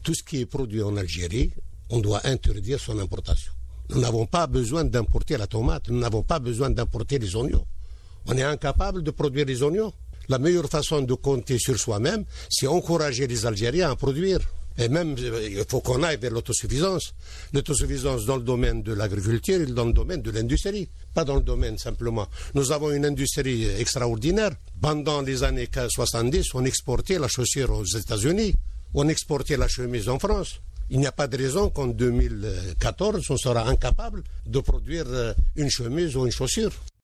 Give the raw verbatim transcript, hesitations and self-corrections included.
tout ce qui est produit en Algérie, on doit interdire son importation. Nous n'avons pas besoin d'importer la tomate, nous n'avons pas besoin d'importer les oignons. On est incapable de produire les oignons. La meilleure façon de compter sur soi-même, c'est encourager les Algériens à produire. Et même, il faut qu'on aille vers l'autosuffisance. L'autosuffisance dans le domaine de l'agriculture et dans le domaine de l'industrie. Pas dans le domaine simplement. Nous avons une industrie extraordinaire. Pendant les années soixante-dix, on exportait la chaussure aux États-Unis. On exportait la chemise en France. Il n'y a pas de raison qu'en deux mille quatorze, on sera incapable de produire une chemise ou une chaussure.